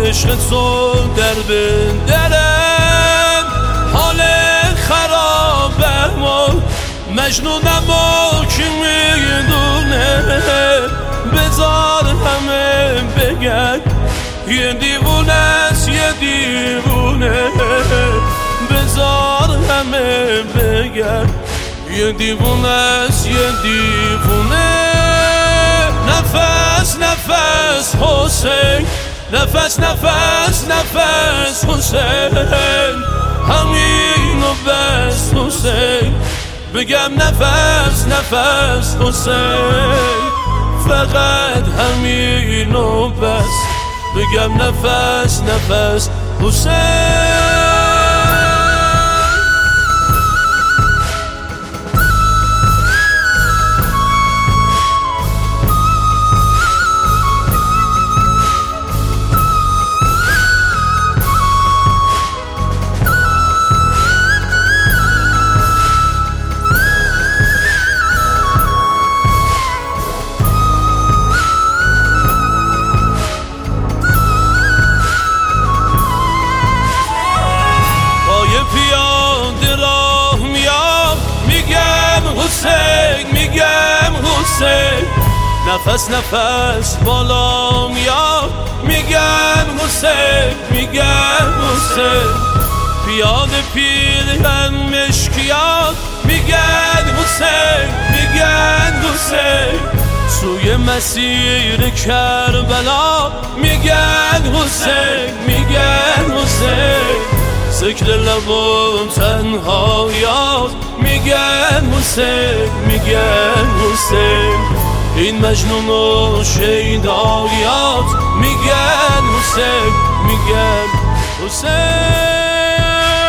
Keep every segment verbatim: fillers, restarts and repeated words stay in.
عشق تو در بندرم حال خرابم و مجنونم و کی میدونه بذار همه بگن یه دیوونه است یه دیوونه بذار همه بگن یه دیوونه است یه دیوونه نفس نفس حسین نفس نفس نفس حسین همینو بس حسین بگم نفس نفس حسین فقط همینو بس بگم نفس نفس حسین پیاده راه میام میگم حسین میگم حسین نفس نفس بالا میام میگم حسین میگم حسین پیاده پیرهن مشکیات میگن حسین میگن حسین سوی مسیر کربلا میگن حسین میگن حسین ذکر لب و تنهایات میگن حسین میگن حسین این مجنون و شیدایات میگن حسین میگن حسین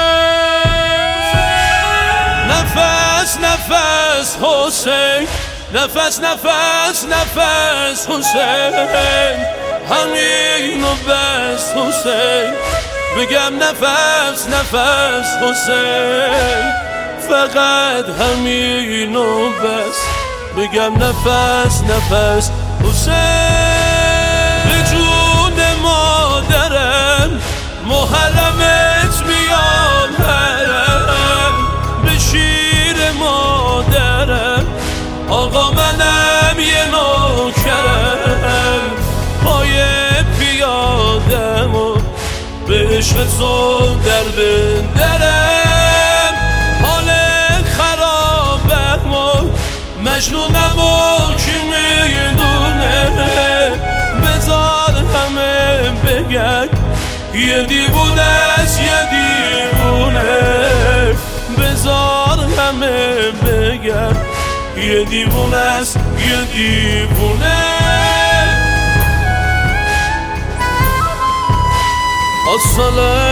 نفس نفس حسین نفس نفس نفس حسین همینو بس حسین بگم نفس نفس حسین فقط همینو بس بگم نفس نفس حسین به جون مادرم محرمت میام هرم به شیر مادرم آقا منم یه نوکرم پای پیادم و به عشق تو در بندرم حال خرابم و مجنونم و کی میدونه بذار همه بگن یه دیوونه است یه دیوونه بذار همه بگن یه دیوونه است یه دیوونه الصلاة